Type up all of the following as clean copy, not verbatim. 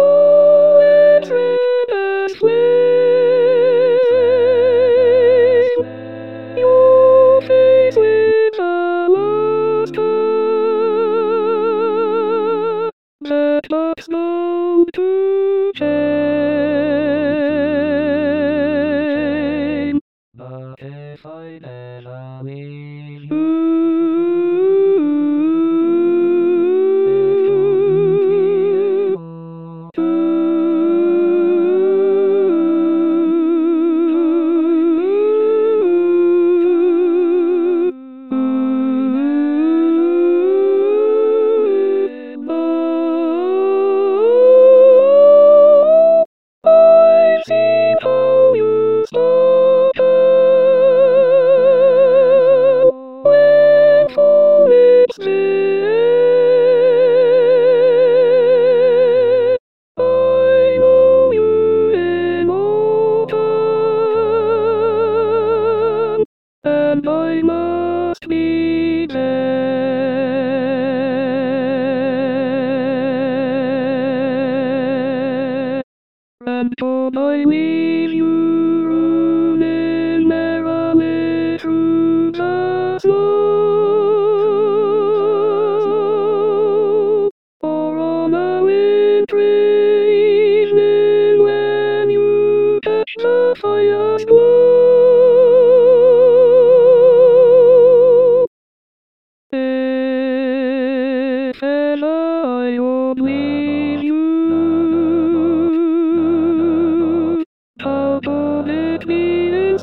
it's red as flame. Your face with a last that looks slow to change. But if I never leave you, it shouldn't be I've seen how you suffer when falling sleep. I know you in autumn, and I must be there. And should I leave you running merrily through the snow, or on a wintry evening when you catch the fire's glow, if ever I would leave you, how could it be in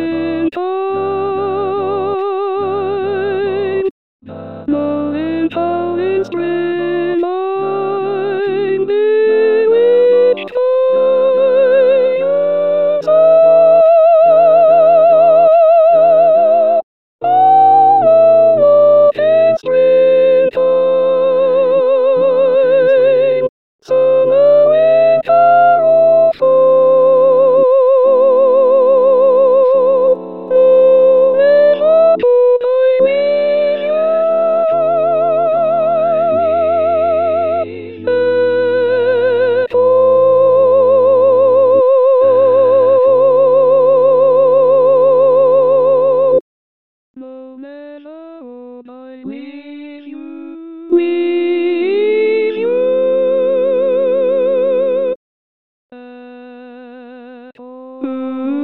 springtime? Knowing how in spring I'm bewitched by you so. Oh, in springtime, summer, winter, or fall. Never could I leave you. At all. No matter would I leave you, leave you at all.